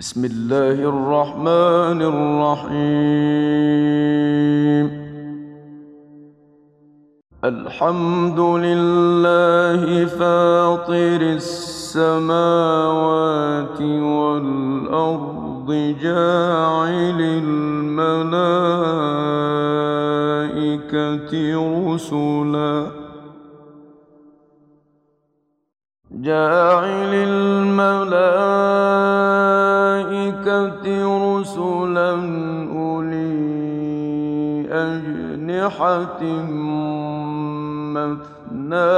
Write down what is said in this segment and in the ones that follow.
بسم الله الرحمن الرحيم. الحمد لله فاطر السماوات والأرض جاعل الملائكة رسلا أولي أجنحة مثنى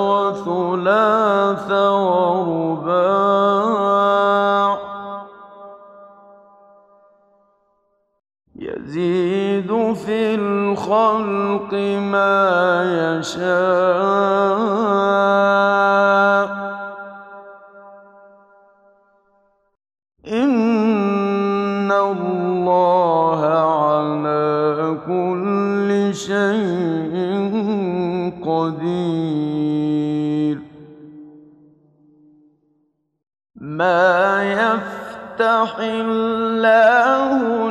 وثلاث ورباع يزيد في الخلق ما يشاء إن الله على كل شيء قدير. ما يفتح الله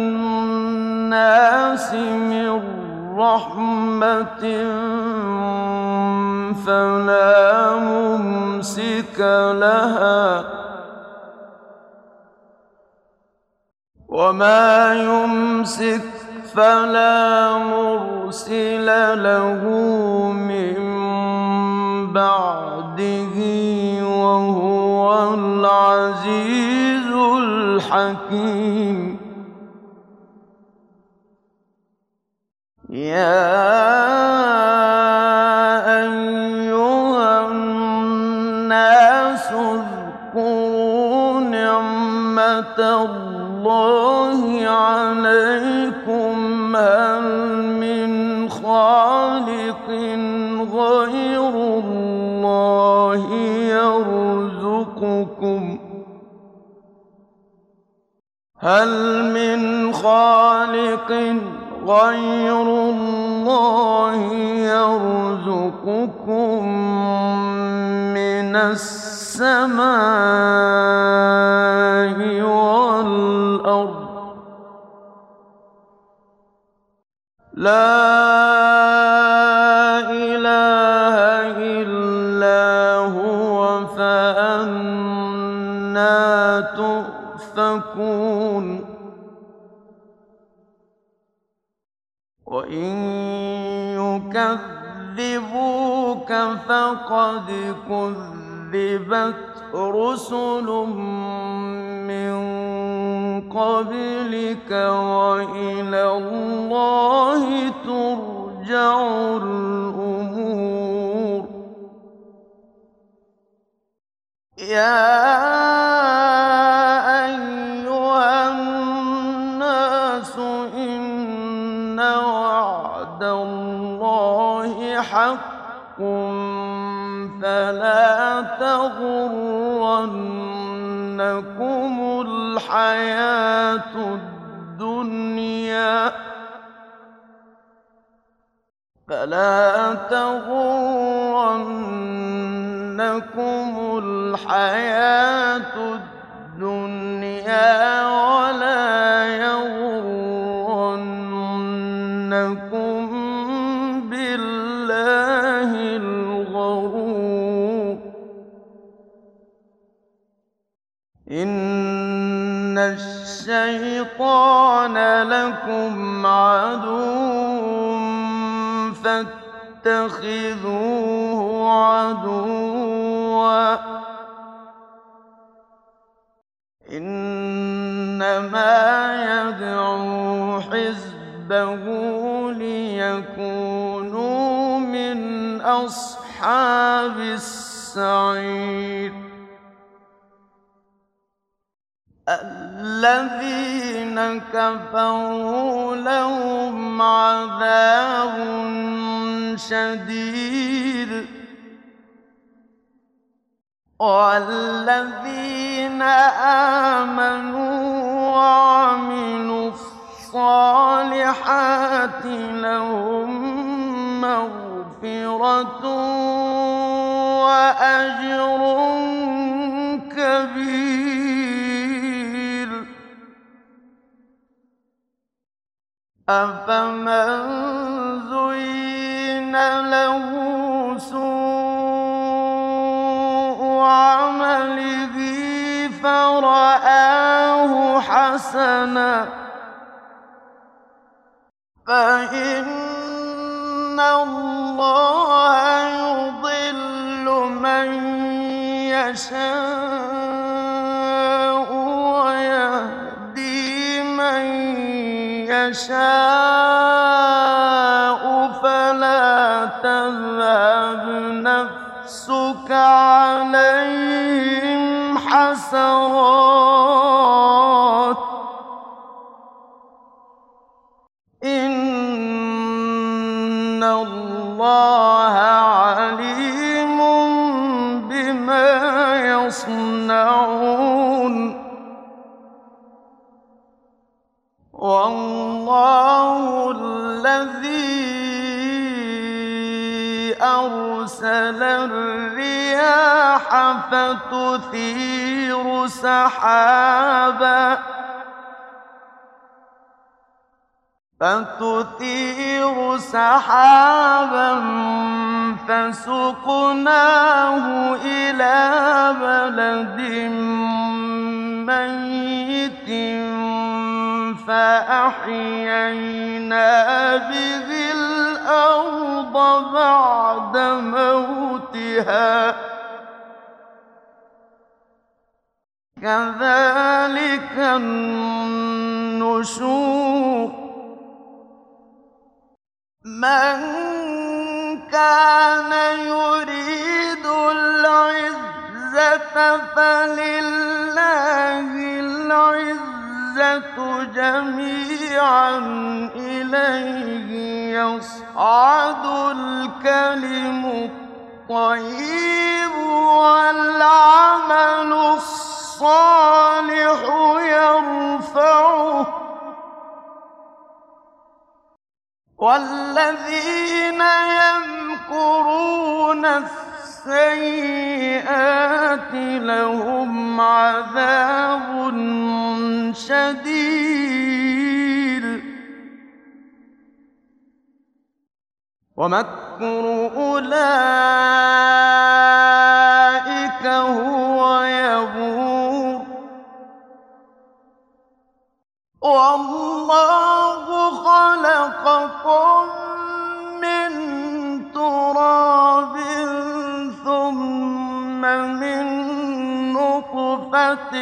للناس من رحمة فلا ممسك لها وما يمسك فلا مرسل له من بعده وهو العزيز الحكيم. يا أيها الناس اذكروا نعمة الله عليكم هل من خالق غير الله يرزقكم من السماء والأرض؟ لا إله إلا هو فأنى تؤفكون. وإن يكذبوك فقد كذبت رسل من قبلك وإلى الله ترجع الأمور. يا أيها الناس إن وعد الله حق فلا تغرنكم الحياة الدنيا ولا يغرنكم بالله الغرور. إن الشيطان لكم عدو فاتخذوه عدوا إنما يدعو حزبه ليكونوا من أصحاب السعير. الذين كفروا لهم عذاب شديد والذين آمنوا وعملوا الصالحات لهم مغفرة وأجر كبير. أَفَمَن زُيِّنَ لَهُ سُوءُ عَمَلِهِ فَرَآهُ حَسَنًا فَإِنَّ اللَّهَ يُضِلُّ مَن يَشَاءُ وَيَهْدِي مَن يَشَاءُ فَلَا تَذْهَبْ نَفْسُكَ عَلَيْهِمْ حَسَرَاتٍ ۚ إِنَّ اللَّهَ عَلِيمٌ بِمَا يَصْنَعُونَ وَاللَّهُ الَّذِي أَرْسَلَ الرِّيَاحَ فَتُثِيرُ سَحَابًا فَسُقْنَاهُ إِلَىٰ بَلَدٍ مَّيِّتٍ فَأَحْيَيْنَا بِهِ الْأَرْضَ بَعْدَ مَوْتِهَا ۚ كَذَٰلِكَ النُّشُورُ مَن كَانَ يُرِيدُ الْعِزَّةَ فَلِلَّهِ الْعِزَّةُ جَمِيعًا ۚ إِلَيْهِ يَصْعَدُ الْكَلِمُ الطَّيِّبُ وَالْعَمَلُ الصَّالِحُ يَرْفَعُهُ ۚ وَالَّذِينَ يَمْكُرُونَ السَّيِّئَاتِ لَهُمْ عَذَابٌ شَدِيدٌ ۖ وَمَكْرُ أُولَٰئِكَ هُوَ يَبُورُ وَاللَّهُ خَلَقَكُم مِّن تُرَابٍ ثُمَّ مِن نُّطْفَةٍ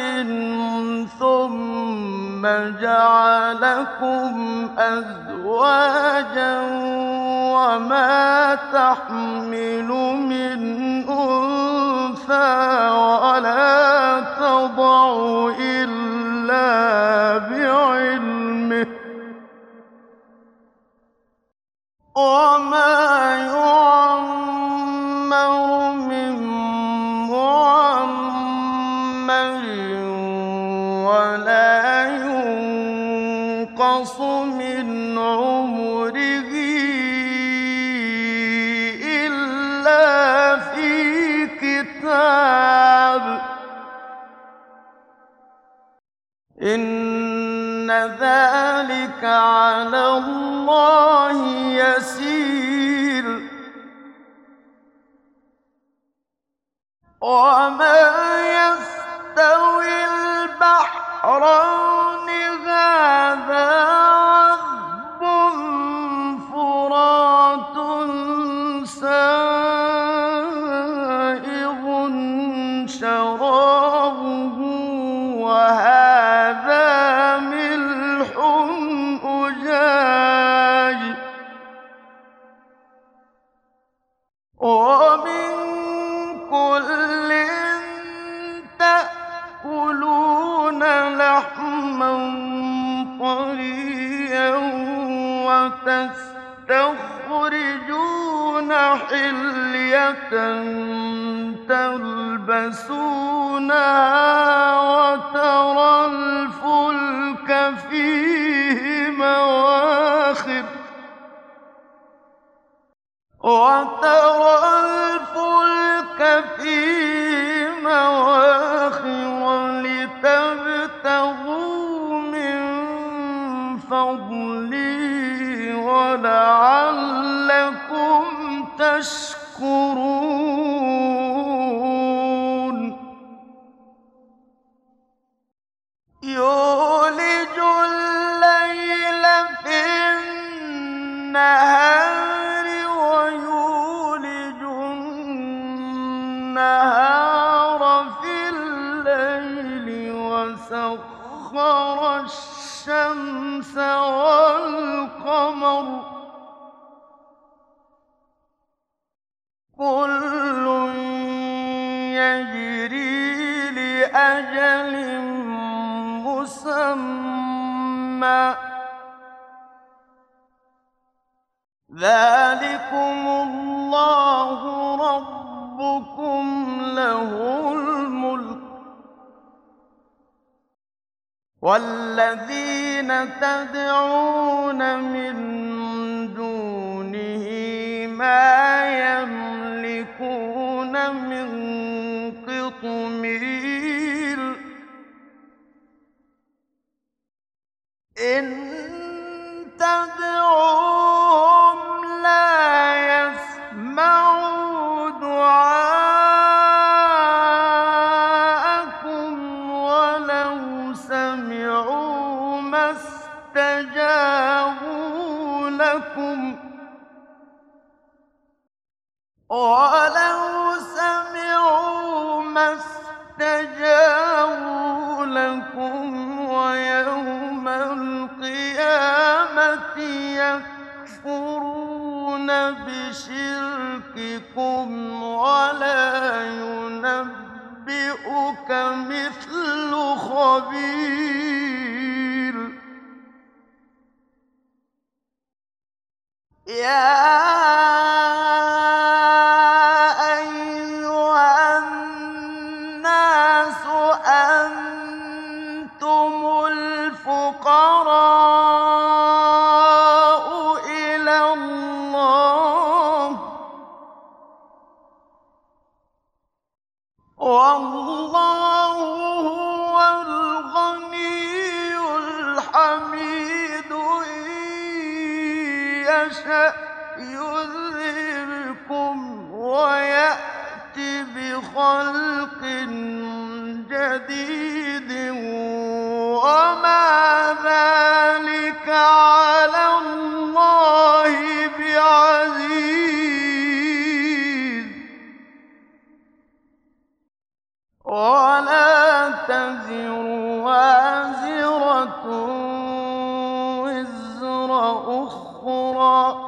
ثُمَّ جَعَلَكُمْ أَزْوَاجًا ۚ وَمَا تَحْمِلُ مِنْ أُنثَىٰ وَلَا تَضَعُ إِلَّا بِعِلْمِهِ ۚ وَمَا يُعَمَّرُ مِن مُّعَمَّرٍ وَلَا يُنقَصُ مِنْ عُمُرِهِ إِلَّا فِي كِتَابٍ ۚ إِنَّ ذَٰلِكَ عَلَى اللَّهِ يَسِيرٌ وَمَا يَسْتَوِي الْبَحْرَانِ هَٰذَا عَذْبٌ فُرَاتٌ سَائِغٌ شَرَابُهُ وَهَٰذَا مِلْحٌ أُجَاجٌ ۖ وَمِن كُلٍّ تَأْكُلُونَ لَحْمًا طَرِيًّا وَتَسْتَخْرِجُونَ حِلْيَةً تَلْبَسُونَهَا وَتَرَى الْفُلْكَ فِيهِ مَوَاخِرَ لِتَبْتَغُوا مِن فَضْلِهِ وَلَعَلَّكُمْ تَشْكُرُونَ يُولِجُ اللَّيْلَ فِي النَّهَارِ وَيُولِجُ النَّهَارَ فِي اللَّيْلِ وَسَخَّرَ الشَّمْسَ وَالْقَمَرَ كُلٌّ يَجْرِي لِأَجَلٍ مُّسَمًّى ۚ ذَٰلِكُمُ اللَّهُ رَبُّكُمْ لَهُ الْمُلْكُ ۚ وَالَّذِينَ تَدْعُونَ مِن دُونِهِ مَا يَمْلِكُونَ مِن قِطْمِيرٍ إِن تَدْعُوهُمْ لَا يَسْمَعُوا دُعَاءَكُمْ وَلَوْ سَمِعُوا مَا اسْتَجَابُوا لَكُمْ وَيَوْمَ الْقِيَامَةِ يَكْفُرُونَ بِشِرْكِكُمْ وَلَا يُنَبِّئُكَ مِثْلُ خَبِيرٍ يَا أَيُّهَا النَّاسُ أَنتُمُ الْفُقَرَاءُ إِلَى اللَّهِ ۖ وَاللَّهُ هُوَ الْغَنِيُّ الْحَمِيدُ إِن يَشَأْ يُذْهِبْكُمْ وَيَأْتِ بِخَلْقٍ جَدِيدٍ وَمَا ذَٰلِكَ عَلَى اللَّهِ بِعَزِيزٍ وَلَا تَزِرُ وَازِرَةٌ وِزْرَ أُخْرَىٰ ۚ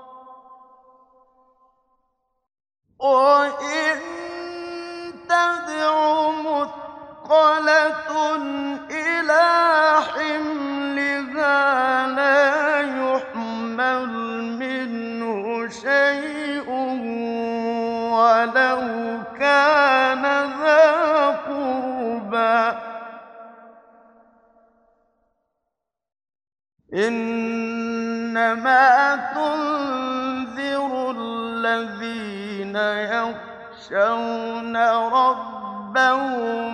وَإِن تَدْعُ مُثْقَلَةٌ إِلَىٰ حِمْلِهَا لَا يُحْمَلْ مِنْهُ شَيْءٌ وَلَوْ كَانَ ذَا قُرْبَىٰ ۗ إِنَّمَا تُنذِرُ الَّذِينَ يَخْشَوْنَ رَبَّهُم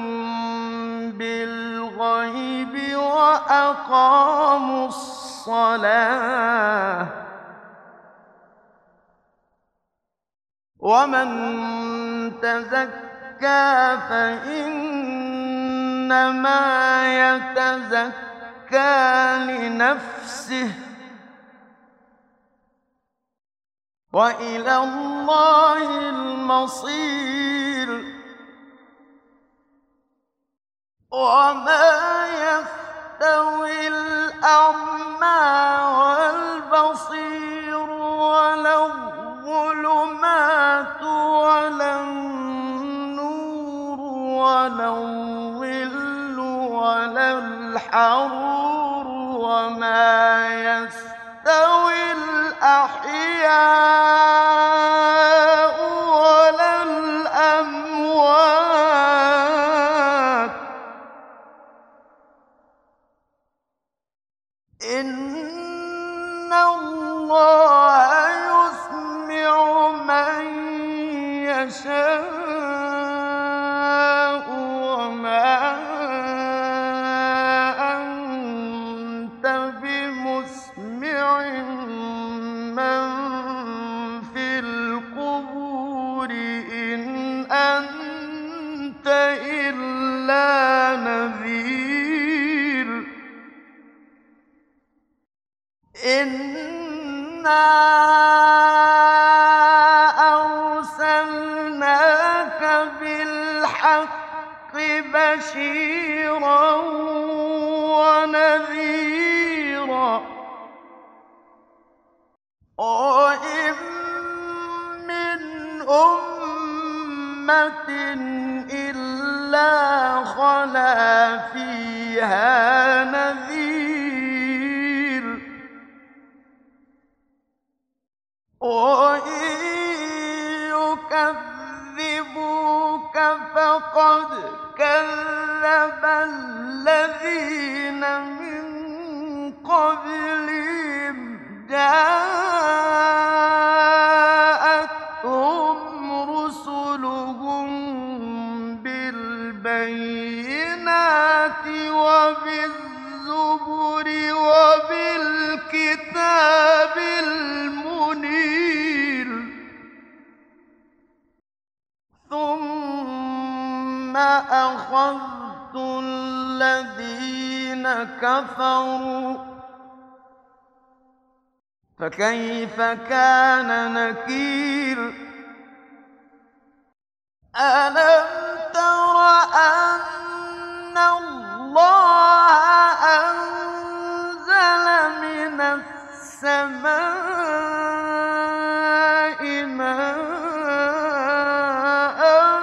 بِالْغَيْبِ وَأَقَامُوا الصَّلَاةَ ۚ وَمَن تَزَكَّىٰ فَإِنَّمَا يَتَزَكَّىٰ لِنَفْسِهِ ۚ وَإِلَى اللَّهِ الْمَصِيرُ وَمَا يَسْتَوِي الْأَعْمَىٰ وَالْبَصِيرُ وَلَا الظُّلُمَاتُ وَلَا النُّورُ وَلَا الظِّلُّ وَلَا الْحَرُورُ وَمَا يَسْتَوِي الْأَحْيَاءُ وَلَا الْأَمْوَاتُ ۚ إِنَّ اللَّهَ يُسْمِعُ مَن يَشَاءُ وَمَا أَنتَ بِمُسْمِعٍ إِنَّا أَرْسَلْنَاكَ بِالْحَقِّ بَشِيرًا وَنَذِيرًا ۖ وَإِن مِّنْ أُمَّةٍ إِلَّا خَلَا فِيهَا نَذِيرٌ ۖ وَإِن يُكَذِّبُوكَ فَقَدْ كَذَّبَ الَّذِينَ مِن قَبْلِهِمْ جَاءَتْهُمْ رُسُلُهُم بِالْبَيِّنَاتِ وَبِالزُّبُرِ وَبِالْكِتَابِ الْمُنِيرِ ۖ ثُمَّ أَخَذْتُ الَّذِينَ كَفَرُوا ۖ فَكَيْفَ كَانَ نَكِيرِ. أَلَمْ تَرَ أَنَّ اللَّهَ أَنزَلَ مِنَ السَّمَاءِ مَاءً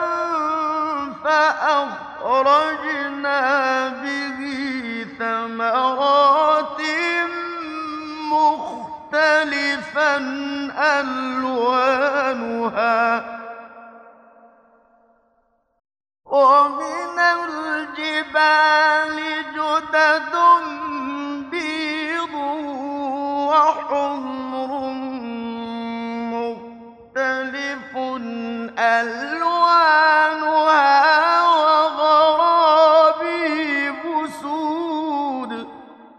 فَأَخْرَجْنَا بِهِ ثَمَرَاتٍ مُّخْتَلِفًا أَلْوَانُهَا ۚ وَمِنَ الْجِبَالِ جُدَدٌ بِيضٌ وَحُمْرٌ مُّخْتَلِفٌ أَلْوَانُهَا وَغَرَابِيبُ سُودٌ ۗ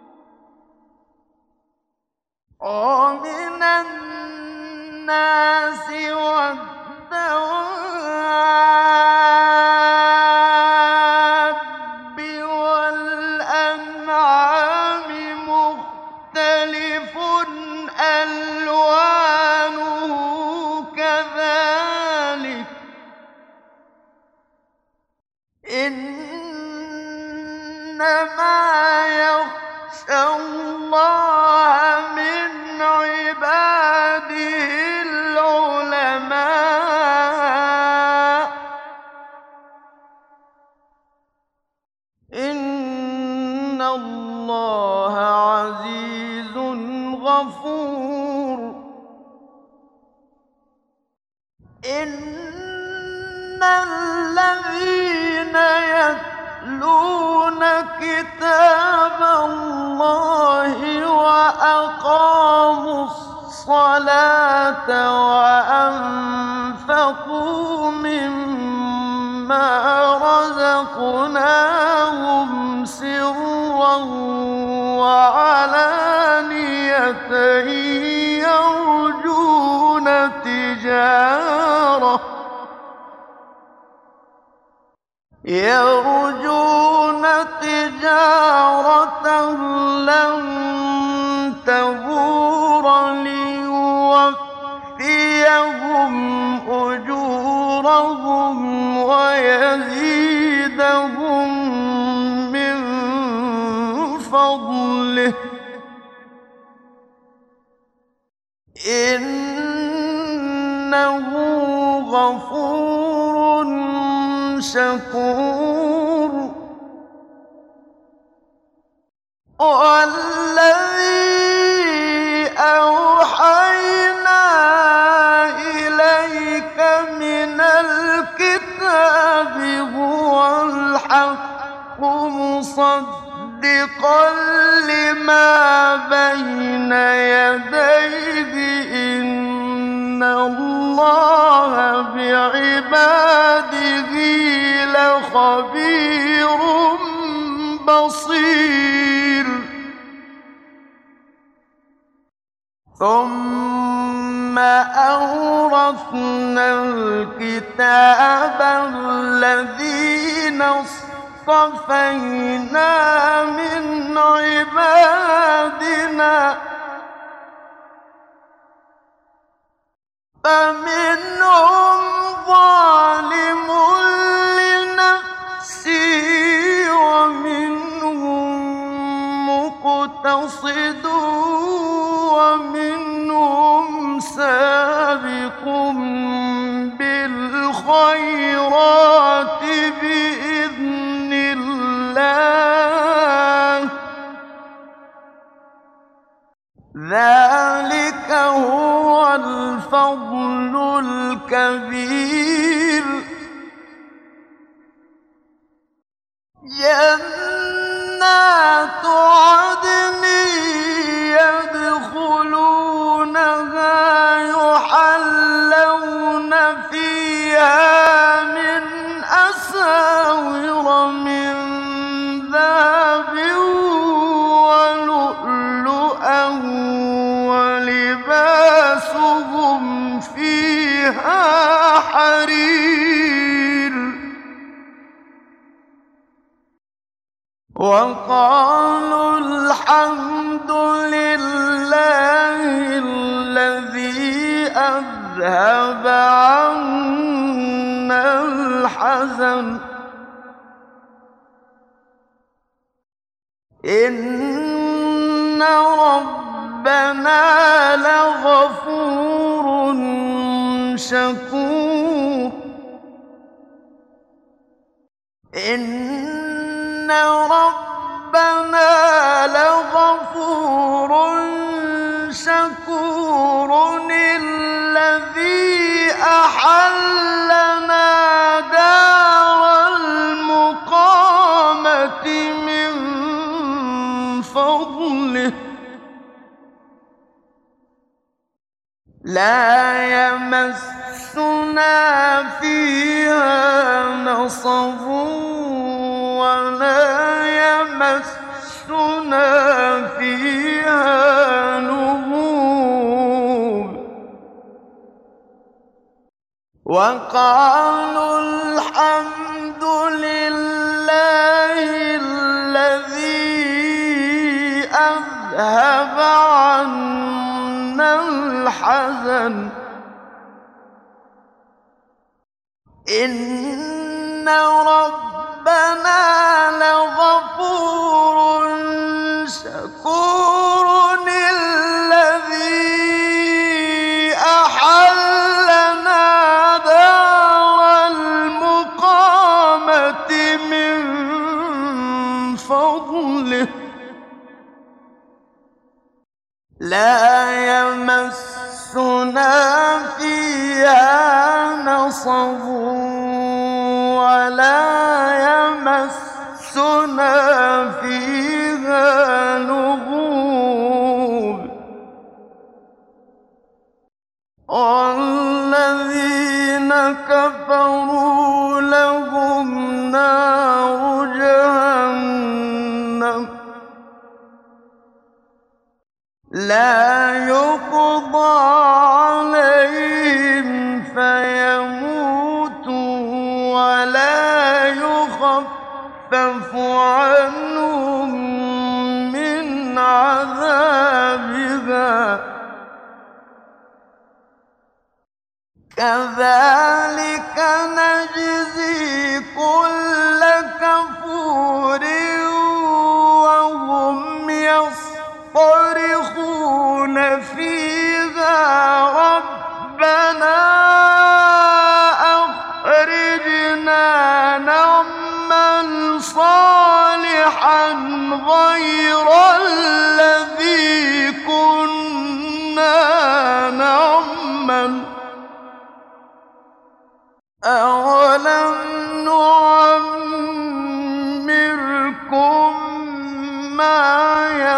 وَمِنَ النَّاسِ وَالدَّوَابِّ وَالْأَنْعَامِ مُخْتَلِفٌ أَلْوَانُهُ كَذَٰلِكَ ۗ إِنَّمَا يَخْشَى اللَّهَ مِنْ عِبَادِهِ الْعُلَمَاءُ ۗ إِنَّ اللَّهَ عَزِيزٌ غَفُورٌ. إِنَّ الَّذِينَ يَتْلُونَ كِتَابَ اللَّهِ وَأَقَامُوا الصَّلَاةَ وَأَنفَقُوا مِمَّا رَزَقْنَاهُمْ سِرًّا وَعَلَانِيَةً يَرْجُونَ تِجَارَةً لَّن تَبُورَ لِيُوَفِّيَهُمْ أُجُورَهُمْ وَيَزِيدَهُم مِّن فَضْلِهِ ۚ إِنَّهُ غَفُورٌ شَكُورٌ. وَالَّذِي أَوْحَيْنَا إِلَيْكَ مِنَ الْكِتَابِ هُوَ الْحَقُّ مُصَدِّقًا لِّمَا بَيْنَ يَدَيْهِ ۗ إِنَّ اللَّهَ بِعِبَادِهِ لَخَبِيرٌ بَصِيرٌ. ثُمَّ أَوْرَثْنَا الْكِتَابَ الَّذِينَ اصْطَفَيْنَا مِنْ عِبَادِنَا فمنهم ظالم لنفسه ومنهم مقتصد ومنهم سابق بالخيرات بإذن الله ذلك هو الفضل الكبير جنات عدن يدخلونها يحلون فيها من أساور من ذهب ولؤلؤا ولباسهم فيها حرير وقالوا الحمد لله الذي أذهب عنا الحزن إن ربنا لغفور شكور إن ربنا لغفور شكور الذي أحلنا دار المقامة من فضله لا يمسنا فيها نصب ولا يمسنا فيها لغوب وقالوا الحمد لله الذي أذهب عنا الحزن إن ربنا لغفور شكور الذي أحلنا دار المقامة من فضله لا يمسنا فيها نصب ولا يمسنا فيها لغوب والذين كفروا لهم نار جهنم لا يقضى عليهم فيموتوا ولا يخفف عنهم من عذابها كذلك نجزي كل كفور وهم يصطرخون فيها ربنا أخرجنا نعمل صالحا غير الذي كنا نعمل أولم نعمركم ما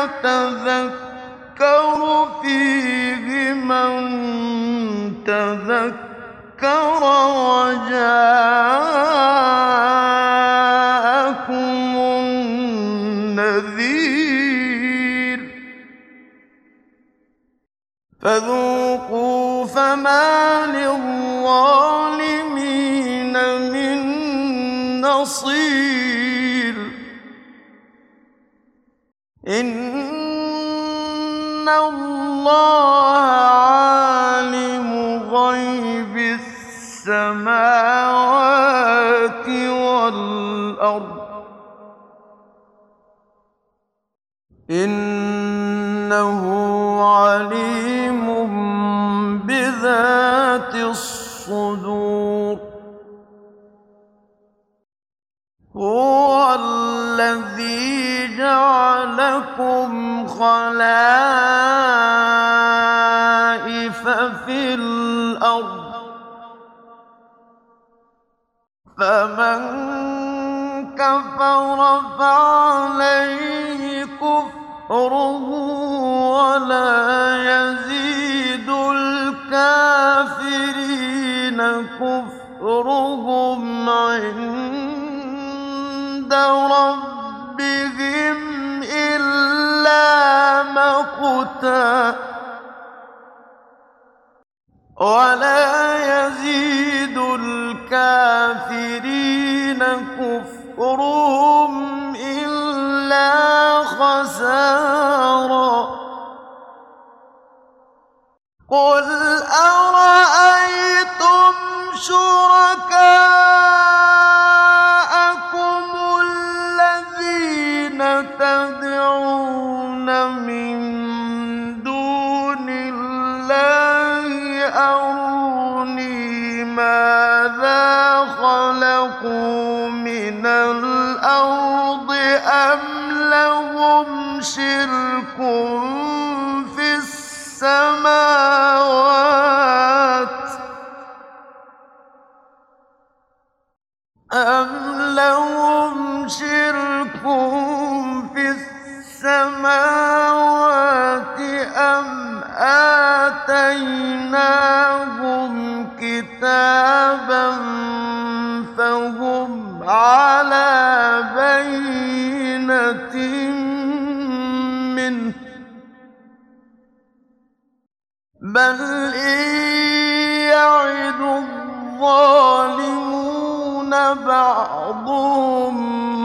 يتذكر فيه من تذكر وجاءكم النذير فذوقوا فما للظالمين من نصير إن الله عالم غيب غيب السماوات والأرض إنه عليم بذات الصدور هو الذي جعلكم خلائف في الأرض فمن كفر فعليه كفره ولا يزيد الكافرين كفرهم عند ربهم إلا مقتا ولا يزيد الكافرين كفرهم إلا خسارا قل أرأيتم شركاءكم الذين تدعون من دون الله أروني ماذا خلقوا من الأرض أم لهم شرك في السماوات أم آتيناهم كتابا فهم على بينة منه بل إن يعد الظالمون بعضهم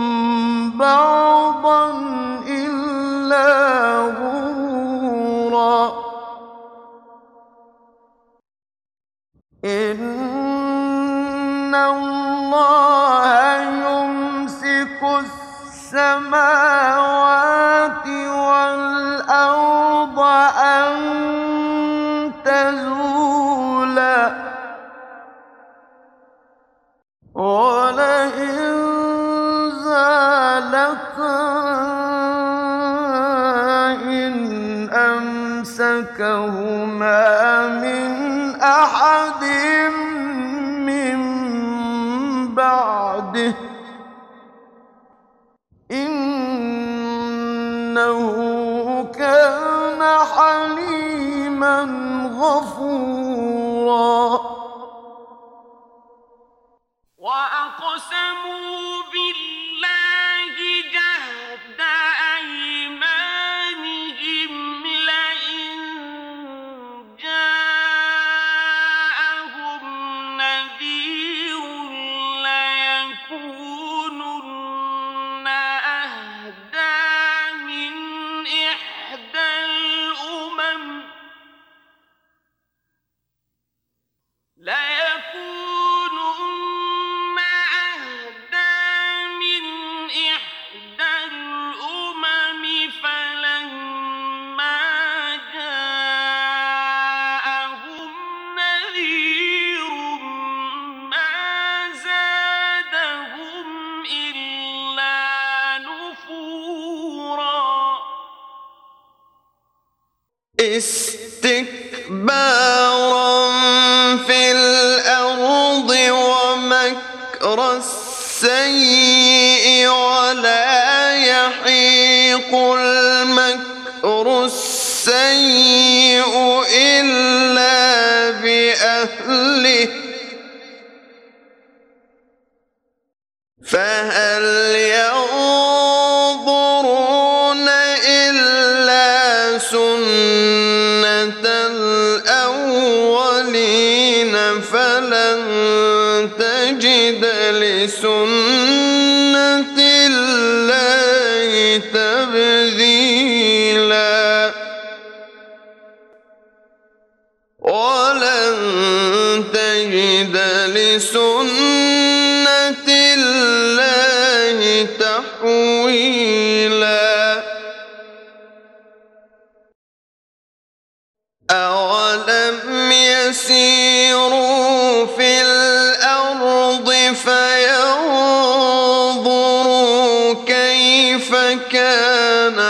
بعضا إلا غرورا إن الله يمسك السماوات والأرض أن تزولا ولئن زالتا إن أمسكهما من أحد من بعده إنه كان حليما غفورا وأقسموا بالله جهد أيمانهم لئن جاءهم نذير ليكونن أهدى من إحدى الأمم فلما جاءهم نذير ما زادهم إلا نفورا استكبارا في الأرض ومكر السيء ولا يحيق المكر السيء إلا بأهله فهل ينظرون إلا سنة الأولين فلن تجد لسنة الله تبديلا ولن لسنة الله تحويلا أولم يسيروا في الأرض فينظروا كيف كان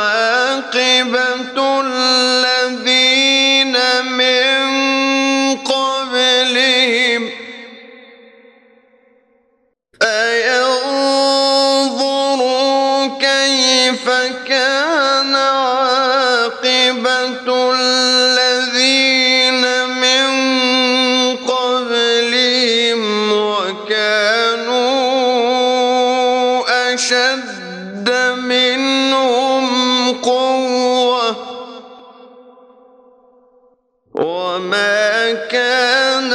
عاقبة الذين من قبلهم فينظروا كيف كان عاقبة الذين من قبلهم وكانوا أشد منهم قوة وما كان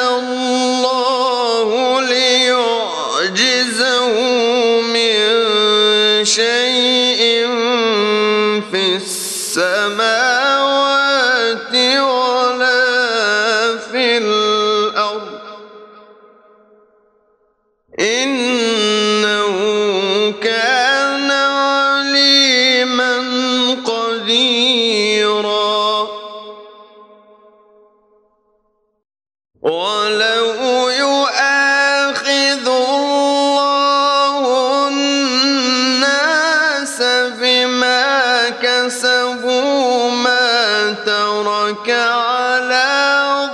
الله ليعجزه من شيء في السماوات ولا في الأرض إنه كان عليما قديرا ولو يؤاخذ الله الناس بما كسبوا ما ترك على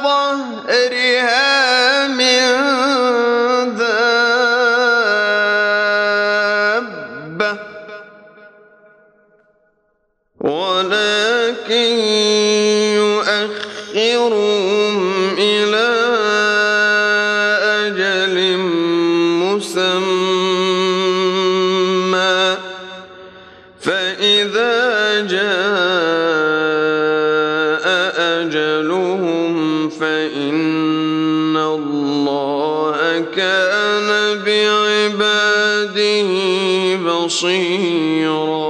ظهرها من دابة ولكن يؤخرهم إلى أجل مسمى فإذا جاء أجلهم فإن الله كان بعباده بصيرا